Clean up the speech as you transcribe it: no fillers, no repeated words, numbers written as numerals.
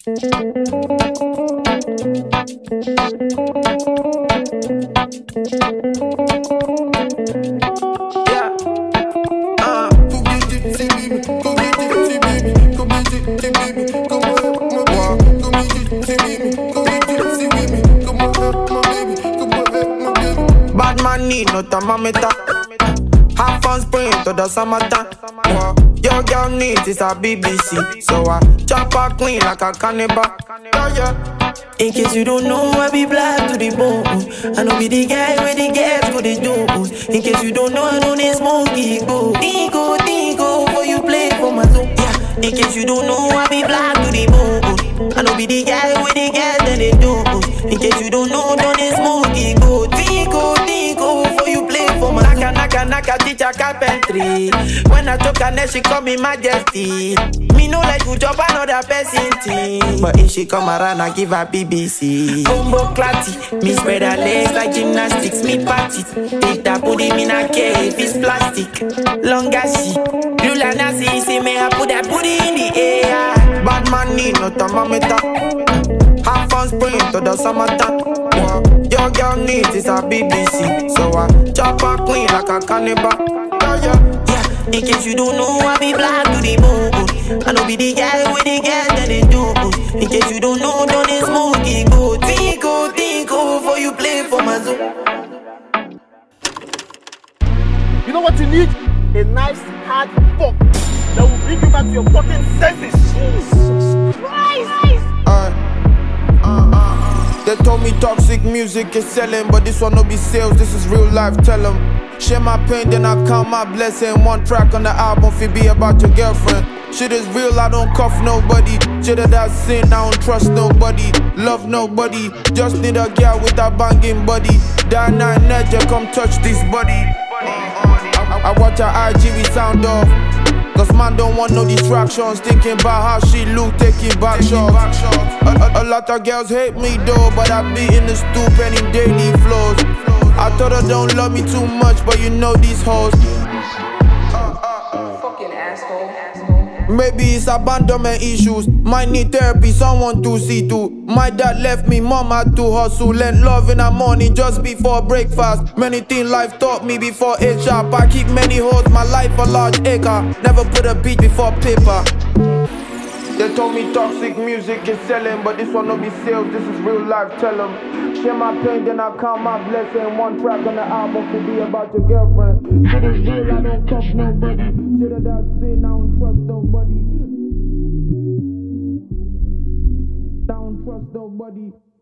Bad man need no thermometer. Half on spring to the summertime. Your girl needs is a BBC, so I chop her clean like a cannibal. Yeah. In case you don't know, I be black to the bone. I know be the guy where the girls go they do. In case you don't know, I know they smoky go. Dingo, for you play for my zone. Yeah. In case you don't know, I be black to the bone. I know be the guy where the girls that they do. In case you don't know, don't they smoky go. Dingo, for you play for my zone. Naka, teacher carpentry. When I talk her neck, she call me majesty. Me no like to chop another person team. But if she come around, I give her BBC. Combo clatty, me spread her legs like gymnastics. Me party, take that booty, me na cave, it's plastic. Long as she, Lula Nasi, say me I put that booty in the air. Bad man need no thermometer. Half on spring to the summertime. Your girl needs is a BBC, so I chop her clean like a cannibal. Yeah, in case you don't know, I be black to the bone. I know be the guy with the girl that they do. In case you don't know, don't they smoky go. Dingo, for you play for my zone. You know what you need? A nice hard fuck that will bring you back to your fucking senses. Jesus Christ! They told me toxic music is selling, but this one no be sales, this is real life, tell them. Share my pain, then I count my blessing. One track on the album, fi be about your girlfriend. Shit is real, I don't cuff nobody. Shit of that sin, I don't trust nobody. Love nobody, just need a girl with a banging body. Die night, nature, come touch this body. I watch her IG, we sound off. Cause man don't want no distractions. Thinking about how she look, taking back shots. A lot of girls hate me though, but I be in the stoop and in daily flows. I thought her don't love me too much, but you know these hoes. Fucking asshole. Maybe it's abandonment issues. Might need therapy, someone to see to. My dad left me, mom had to hustle. Learn love in the morning just before breakfast. Many things life taught me before 8 sharp. I keep many hoes, my life a large acre. Never put a beat before paper. They told me toxic music is selling, but this one no be sales, this is real life, tell them. Share my pain, then I count my blessing. One track on the album could be about your girlfriend. Shit is real, I don't cuff nobody. Shit of that sin, I don't trust nobody. I don't trust nobody.